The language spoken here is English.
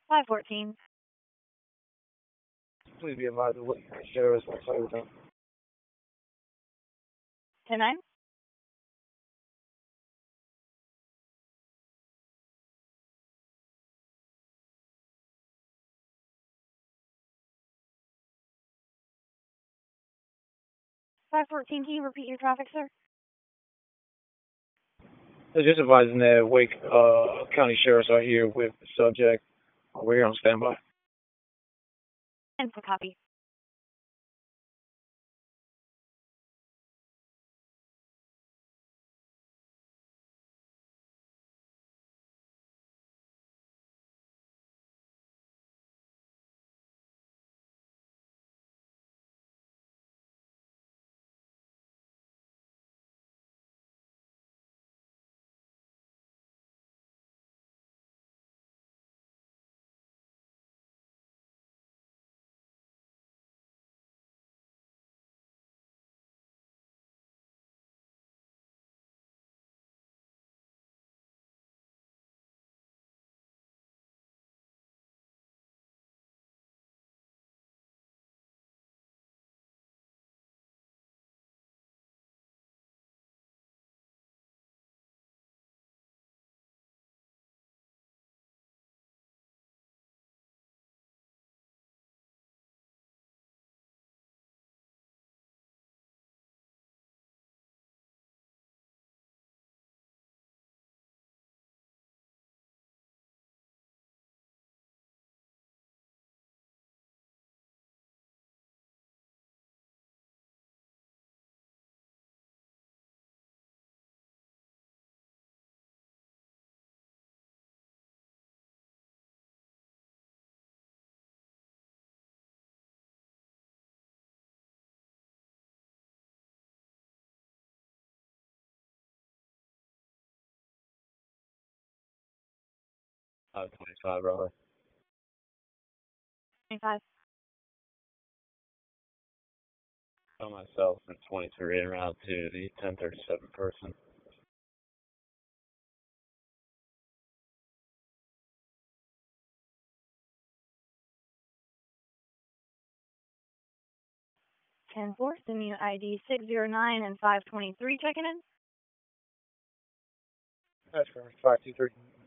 514. Please be advised of what sheriff is over time. 10-9. Five 14, can you repeat your traffic, sir? So just advising that Wake County Sheriffs are here with the subject. We're here on standby. And for copy. Oh, 25, brother. 25. By myself and 23 en route to the 1037 person. Ten 4, send you ID 609 and 523 checking in. That's correct. 523.